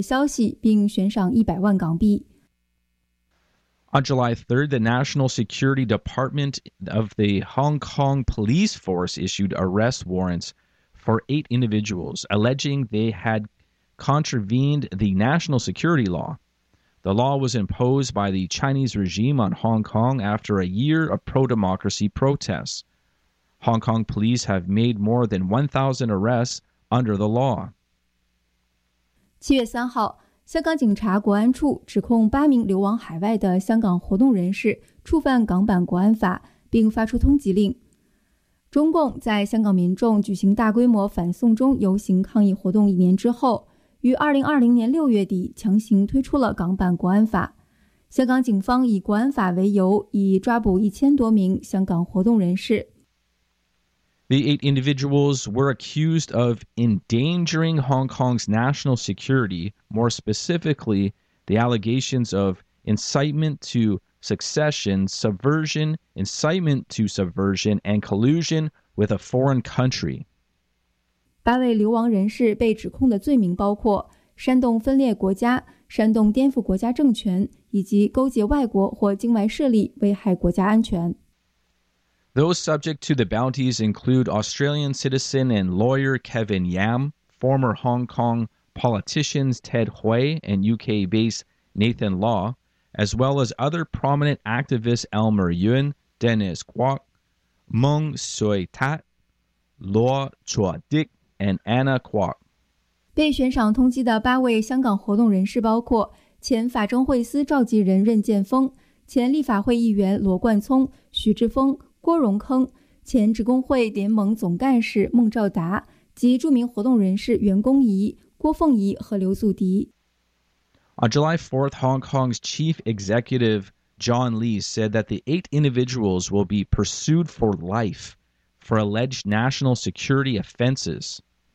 消息，并悬赏100万港币。 On July 3rd, the National Security Department of the Hong Kong Police Force issued arrest warrants for 8 individuals, alleging they had contravened the national security law. The law was imposed by the Chinese regime on Hong Kong after a year of pro-democracy protests. Hong Kong police have made more than 1,000 arrests under the law. 7月3号，香港警察国安处指控8名流亡海外的香港活动人士触犯港版国安法，并发出通缉令。中共在香港民众举行大规模反送中游行抗议活动1年之后，于2020年6月底强行推出了港版国安法。香港警方以国安法为由，已抓捕1000多名香港活动人士。 The 8 individuals were accused of endangering Hong Kong's national security, more specifically, the allegations of incitement to secession, subversion, incitement to subversion, and collusion with a foreign country. 8位流亡人士被指控的罪名包括煽动分裂国家、煽动颠覆国家政权，以及勾结外国或境外势力危害国家安全。 Those subject to the bounties include Australian citizen and lawyer Kevin Yam, former Hong Kong politicians Ted Hui and UK-based Nathan Law, as well as other prominent activists Elmer Yuen, Dennis Kwok, Meng Sui Tat, Law Chua Dik, and Anna Kwok. 被悬赏通缉的8位香港活动人士包括前法政会司召集人任建峰、前立法会议员罗冠聪、许志峰、郭荣铿、前职工会联盟总干事孟兆达及著名活动人士袁弓夷、郭凤仪和刘祖迪。 On July 4th, Hong Kong's chief executive John Lee said that the 8 individuals will be pursued for life for alleged national security offenses.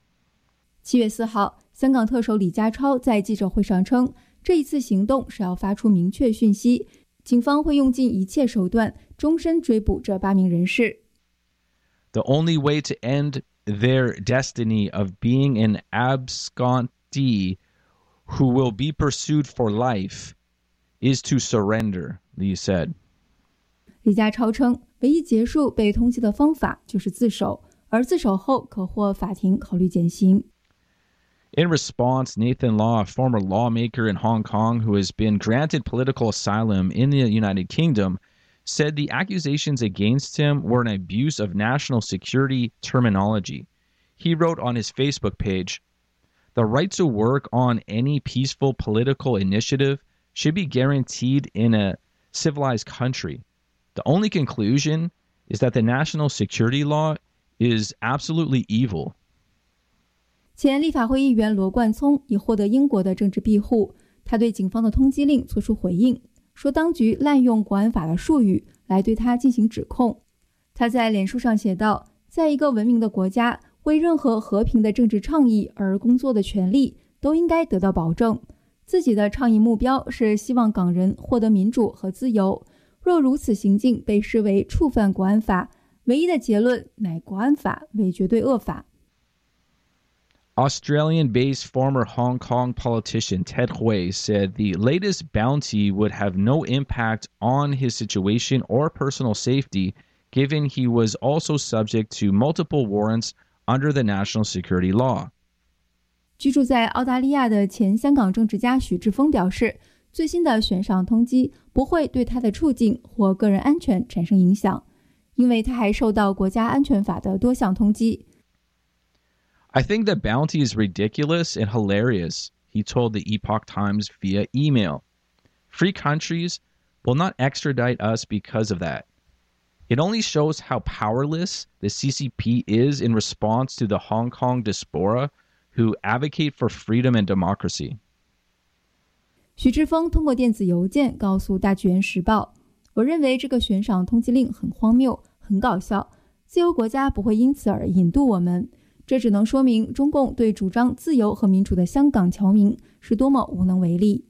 7月4号，香港特首李家超在记者会上称，这一次行动是要发出明确讯息，警方会用尽一切手段终身追捕这8名人士。 The only way to end their destiny of being an abscondee who will be pursued for life is to surrender, Lee said. 李家超称，唯一结束被通缉的方法就是自首，而自首后可获法庭考虑减刑。 In response, Nathan Law, a former lawmaker in Hong Kong who has been granted political asylum in the United Kingdom, said the accusations against him were an abuse of national security terminology. He wrote on his Facebook page, "The right to work on any peaceful political initiative should be guaranteed in a civilized country. The only conclusion is that the national security law is absolutely evil." 前立法会议员罗冠聪已获得英国的政治庇护，他对警方的通缉令作出回应，说当局滥用国安法的术语来对他进行指控。他在脸书上写道，在一个文明的国家，为任何和平的政治倡议而工作的权利都应该得到保证。自己的倡议目标是希望港人获得民主和自由，若如此行径被视为触犯国安法，唯一的结论乃国安法为绝对恶法。 Australian-based former Hong Kong politician Ted Hui said the latest bounty would have no impact on his situation or personal safety, given he was also subject to multiple warrants under the national security law. 居住在澳大利亚的前香港政治家许志峰表示，最新的悬赏通缉不会对他的处境或个人安全产生影响，因为他还受到国家安全法的多项通缉。 I think the bounty is ridiculous and hilarious, he told the Epoch Times via email. Free countries will not extradite us because of that. It only shows how powerless the CCP is in response to the Hong Kong diaspora who advocate for freedom and democracy. 许志峰通过电子邮件告诉大纪元时报，我认为这个悬赏通缉令很荒谬，很搞笑，自由国家不会因此而引渡我们。这只能说明中共对主张自由和民主的香港侨民是多么无能为力。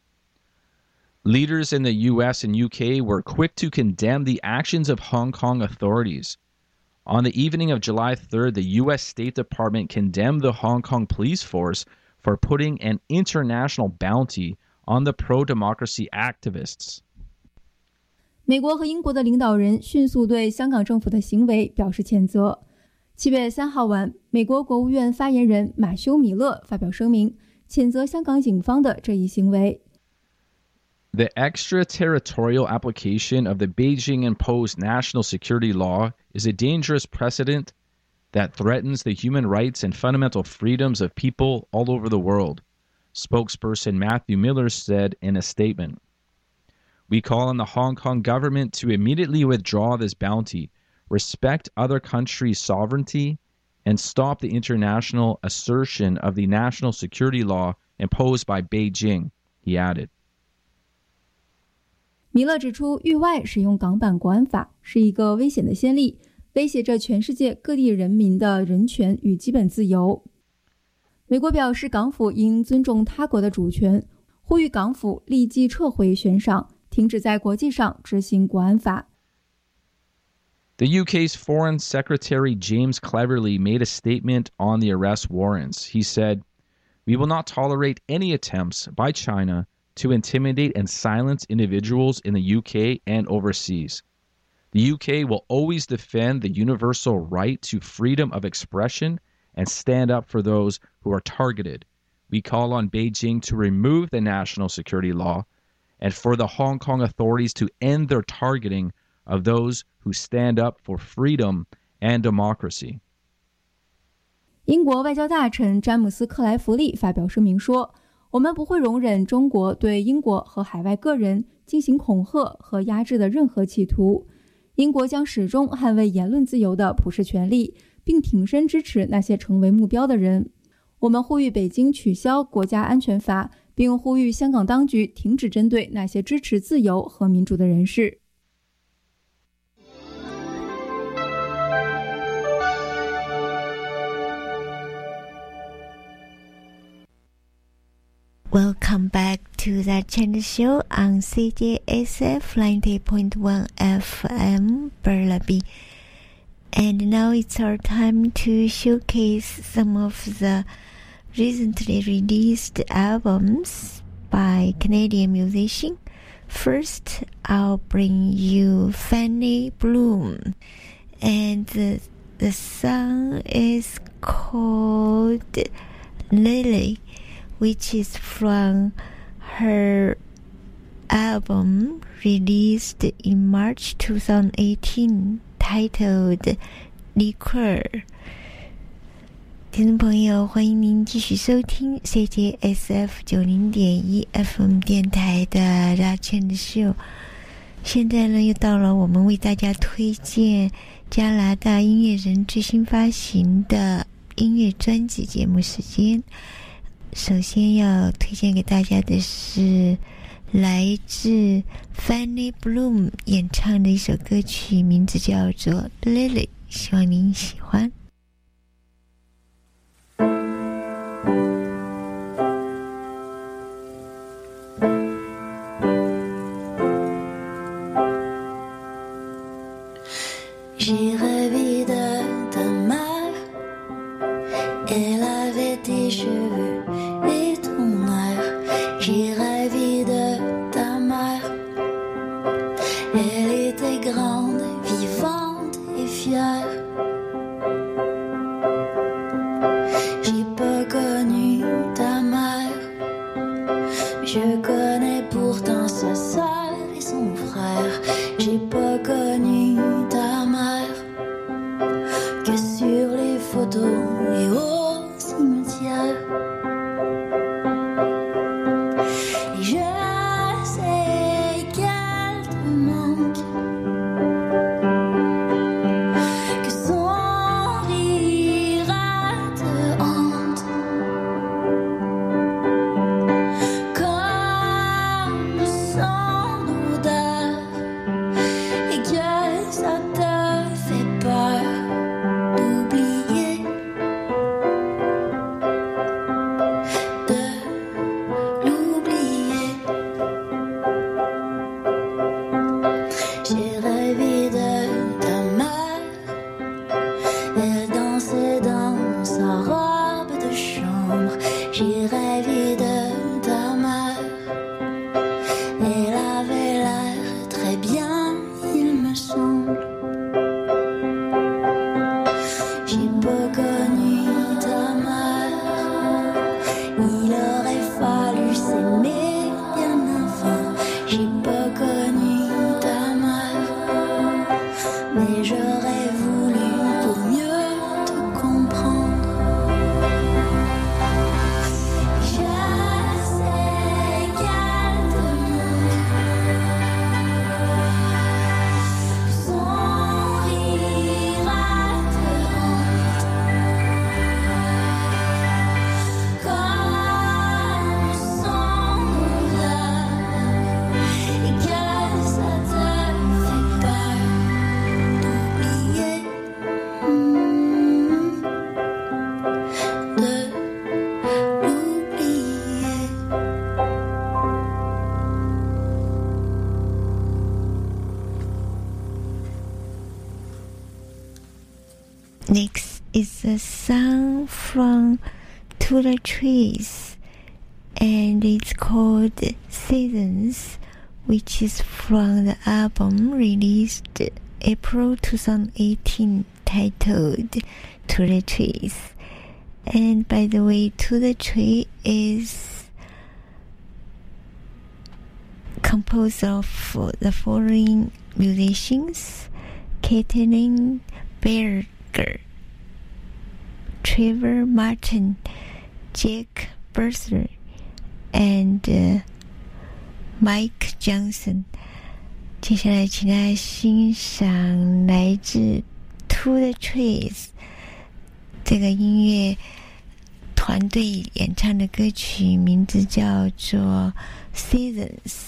Leaders in the US and UK were quick to condemn the actions of Hong Kong authorities. On the evening of July 3rd, the US State Department condemned the Hong Kong police force for putting an international bounty on the pro-democracy activists. 美国和英国的领导人迅速对香港政府的行为表示谴责。7月3号晚，美国国务院发言人马修·米勒发表声明，谴责香港警方的这一行为。 The extraterritorial application of the Beijing-imposed national security law is a dangerous precedent that threatens the human rights and fundamental freedoms of people all over the world, spokesperson Matthew Miller said in a statement. We call on the Hong Kong government to immediately withdraw this bounty, respect other countries' sovereignty, and stop the international assertion of the national security law imposed by Beijing, he added. 米勒指出，域外使用港版国安法是一个危险的先例，威胁着全世界各地人民的人权与基本自由。美国表示，港府应尊重他国的主权，呼吁港府立即撤回悬赏，停止在国际上执行国安法。 The UK's Foreign Secretary James Cleverly made a statement on the arrest warrants. He said, "We will not tolerate any attempts by China to intimidate and silence individuals in the UK and overseas. The UK will always defend the universal right to freedom of expression and stand up for those who are targeted. We call on Beijing to remove the national security law and for the Hong Kong authorities to end their targeting of those who stand up for freedom and democracy." 英国外交大臣詹姆斯·克莱弗利发表声明说，我们不会容忍中国对英国和海外个人进行恐吓和压制的任何企图。英国将始终捍卫言论自由的普世权利，并挺身支持那些成为目标的人。我们呼吁北京取消国家安全法，并呼吁香港当局停止针对那些支持自由和民主的人士。 Welcome back to the Channel Show on CJSF 90.1 FM Burnaby. And now it's our time to showcase some of the recently released albums by Canadian musicians. First, I'll bring you Fanny Bloom. And the song is called Lily, which is from her album released in March 2018 titled Liquor. 听众朋友，欢迎您继续收听 CJSF 90.1 FM 电台的大千的秀。现在呢，又到了我们为大家推荐加拿大音乐人最新发行的音乐专辑节目时间。首先要推荐给大家的是来自 Fanny Bloom 演唱的一首歌曲，名字叫做 Lily， 希望您喜欢。 J'ai rêvé de ta mère, elle avait tes cheveux et ton air. J'ai rêvé de ta mère, elle était grande, vivante et fière. J'ai pas connu ta mère, je connais pourtant sa sœur et son frère. J'ai pas connu ta mère que sur les photos et au cimetière. Et je sais qu'elle te manque, que son rire te hante, comme son odeur, et que Next is a song from To the Trees, and it's called Seasons, which is from the album released April 2018 titled To the Trees. And by the way, To the Tree is composed of the following musicians: Caitlin Berger, Trevor Martin, Jack Bursler, and Mike Johnson。接下来请大家欣赏来自 To the Trees 这个音乐团队演唱的歌曲，名字叫做 Seasons。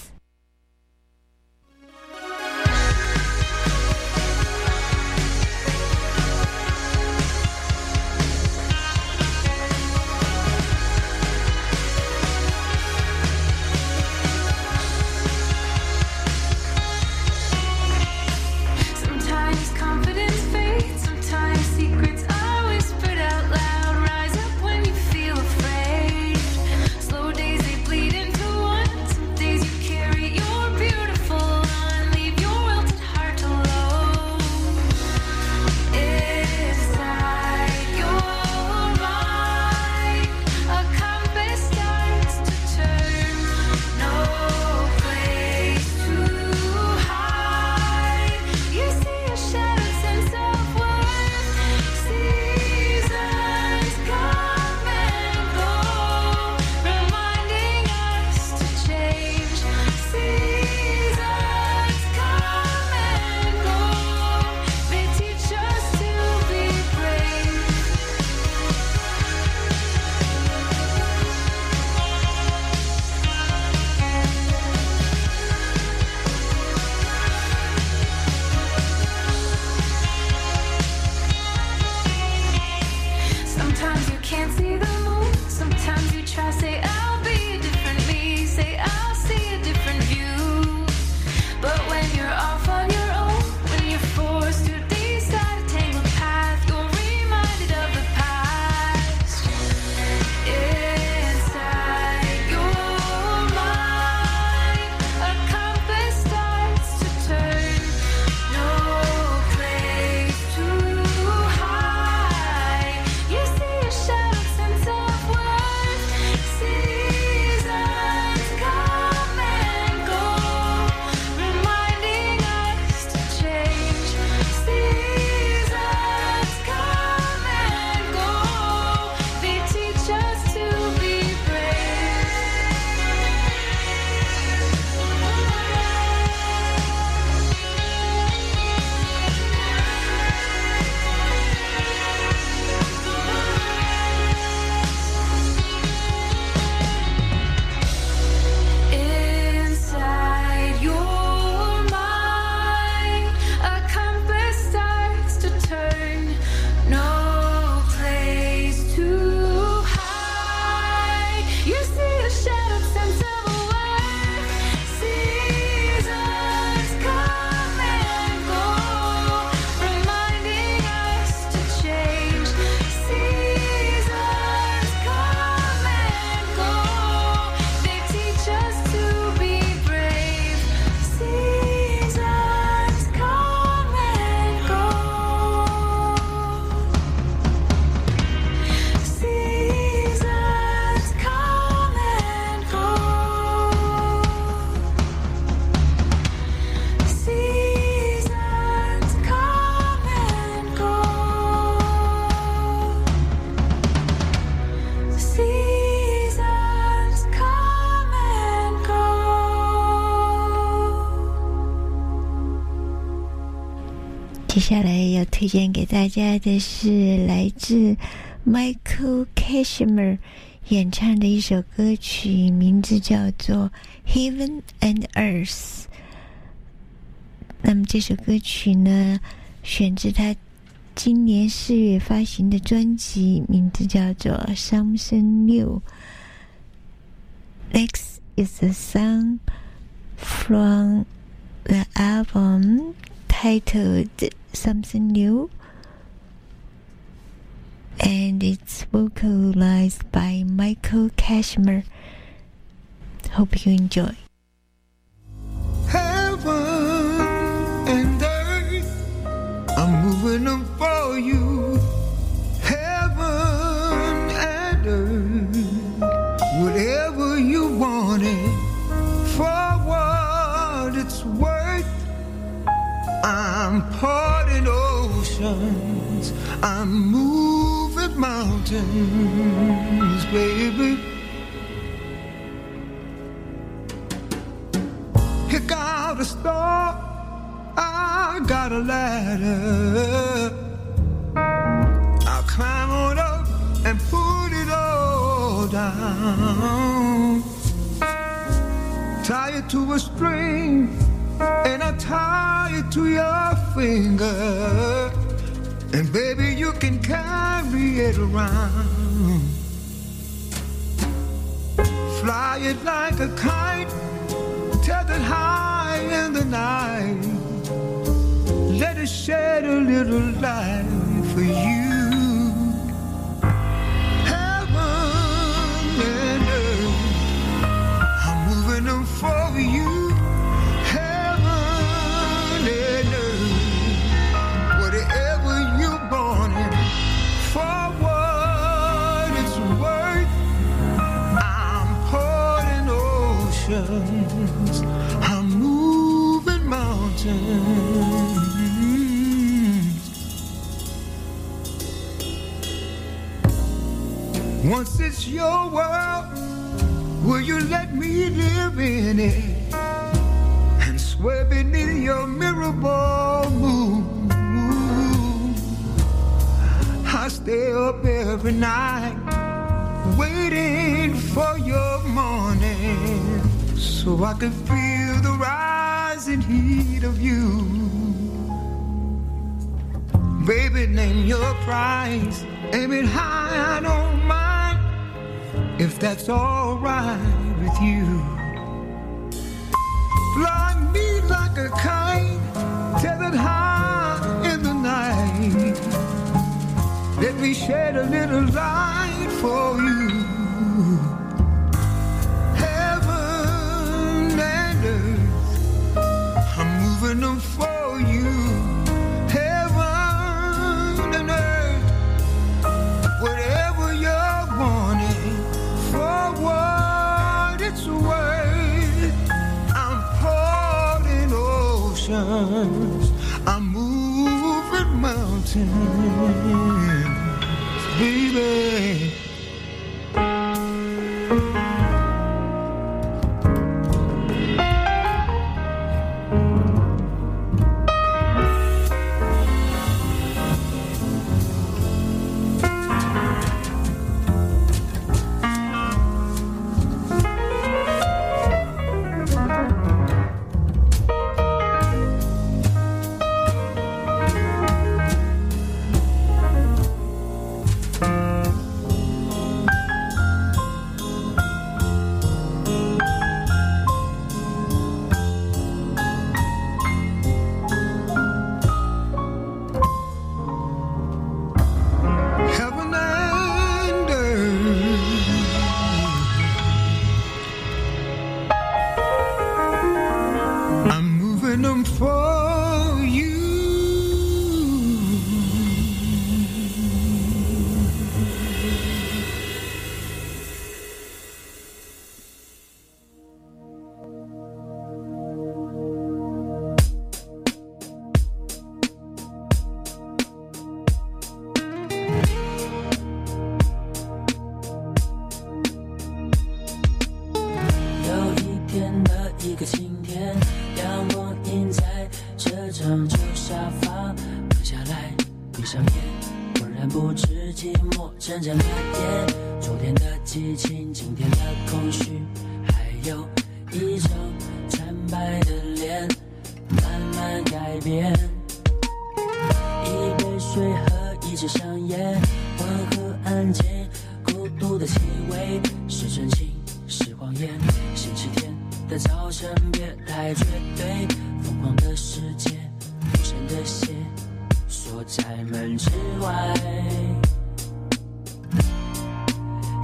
接下来要推荐给大家的是来自 Michael Cashmere 演唱的一首歌曲，名字叫做 Heaven and Earth。 那么这首歌曲呢，选自他今年4月发行的专辑，名字叫做 Something New。 Next is a song from the album titled Something New, and it's vocalized by Michael Cashmere. Hope you enjoy. Heaven and earth, I'm moving them for you. Heaven and earth, whatever you want it, for what it's worth. I'm parting oceans, I'm moving mountains, baby. You got a star, I got a ladder. I'll climb on up and put it all down. Tie it to a string and I tie it to your finger, and baby you can carry it around. Fly it like a kite, tethered high in the night. Let it shed a little light for you. Heaven and earth, I'm moving them for you. Heaven and earth, whatever you want it, for what it's worth. I'm parting oceans, I'm moving mountains. Once it's your world, will you let me live in it and swear beneath your mirror ball moon? I stay up every night waiting for your morning, so I can feel the rising heat of you. Baby, name your price, aim it high, I don't mind, if that's alright with you. Fly me like a kite, tethered high in the night. Let me shed a little light for you. Heaven and earth, I'm moving them for you. Heaven and earth, whatever you're wanting, for what it's worth. I'm parting oceans, I'm moving mountains, baby.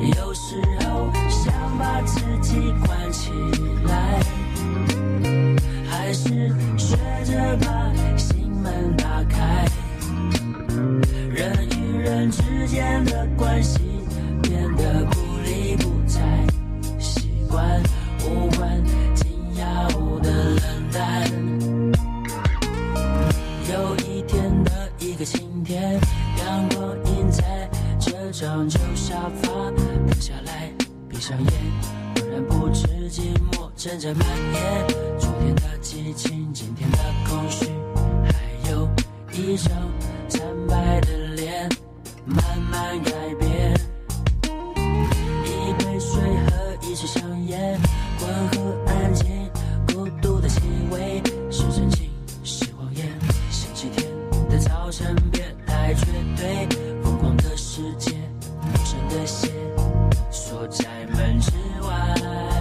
有时候想把自己关起来，还是学着把心门打开。人与人之间的关系变得不理不睬，习惯无关紧要的冷淡。有一天的一个晴天，阳光映在这张旧沙发，躺下来闭上眼，忽然不知寂寞正在蔓延。昨天的激情，今天的空虚，还有一张惨白的脸，慢慢改变。一杯水和一支香烟，温和安静，孤独的气味，是真情是谎言。星期天的早晨别太绝对，疯狂的世界，陌生的鞋锁在门之外。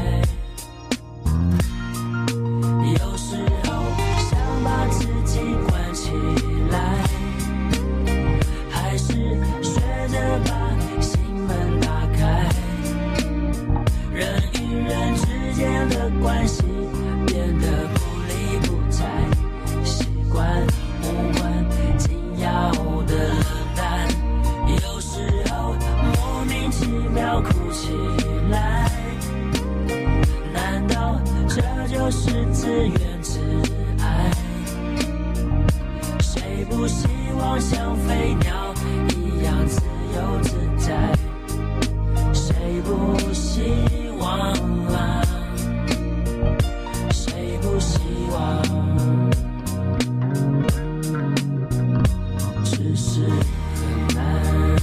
有时候想把自己关起来，还是学着把心门打开。人与人之间的关系变得不理不睬，习惯无关紧要的冷淡。有时候莫名其妙哭起来，难道这就是自怨自艾？谁不希望像飞鸟一样自由自在？谁不希望啊？谁不希望？只是很难。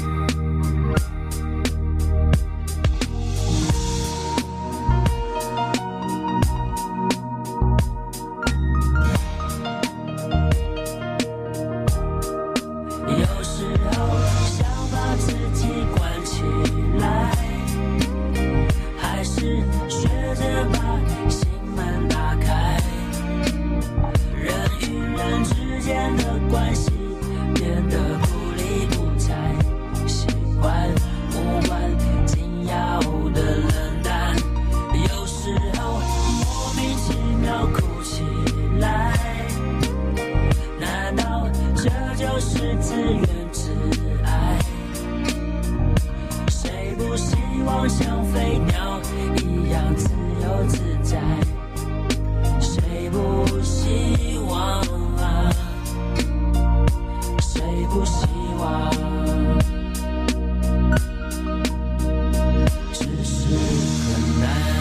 有时候想把自己关起来，还是学着把心门打开。人与人之间的关系变得不理不睬，习惯无关紧要的冷淡。有时候莫名其妙哭起来，难道这就是自怨自艾？谁不希望像飞鸟一样自由自在？谁不希望啊？谁不希望？只是很难。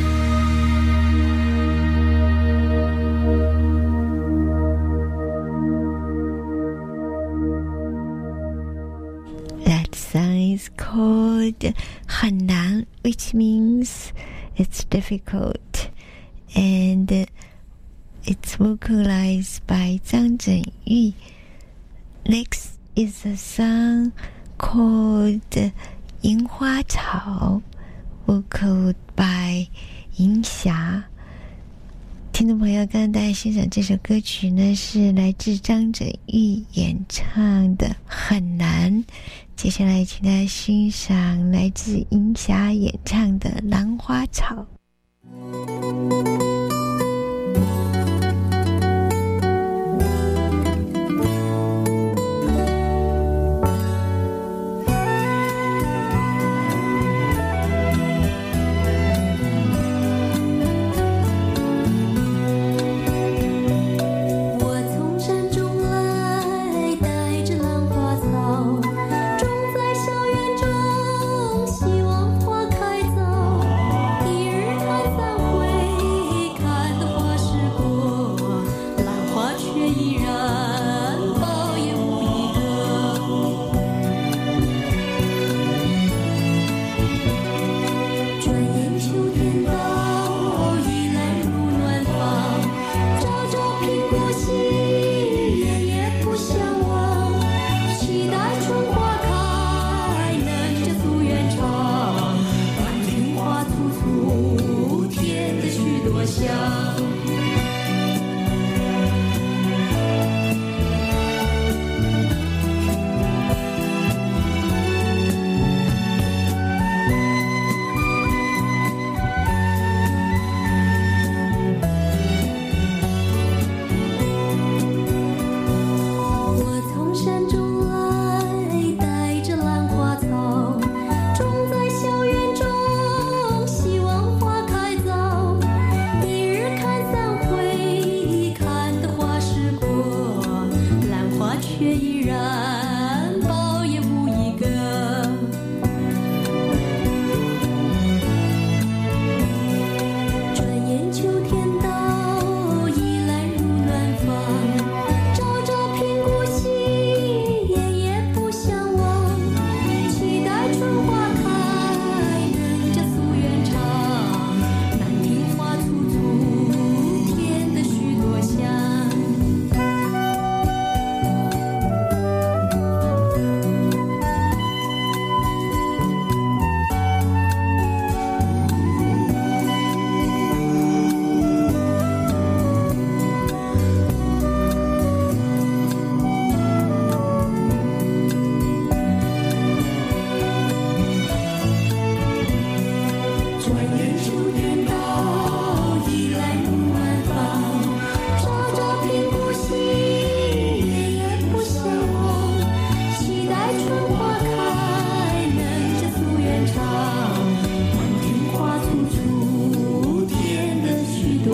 That song is called 很难, which means it's difficult, and it's vocalized by 张震岳. Next is a song called 樱花草, vocaled by 银霞。听众朋友，刚刚大家欣赏这首歌曲呢，是来自张震岳演唱的《很难》。接下来请大家欣赏来自银霞演唱的《兰花草》。 希望花开早，一日看三回。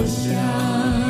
我想。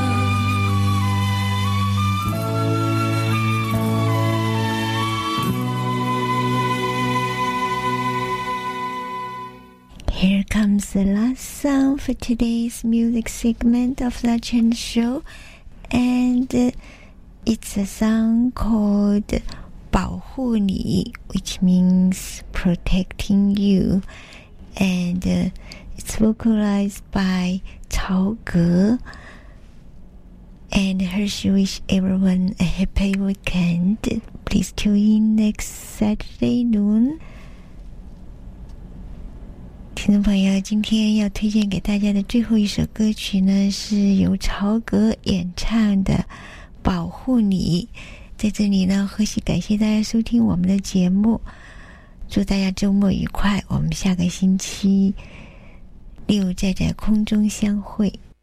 Here comes the last song for today's music segment of the Chen Show, and it's a song called 保护你, which means protecting you, and it's vocalized by Cao Ge. And her she wish everyone a happy weekend. Please tune in next Saturday noon. 听众朋友，今天要推荐给大家的最后一首歌曲呢，是由曹格演唱的《保护你》。在这里呢，贺喜感谢大家收听我们的节目，祝大家周末愉快，我们下个星期六再在空中相会。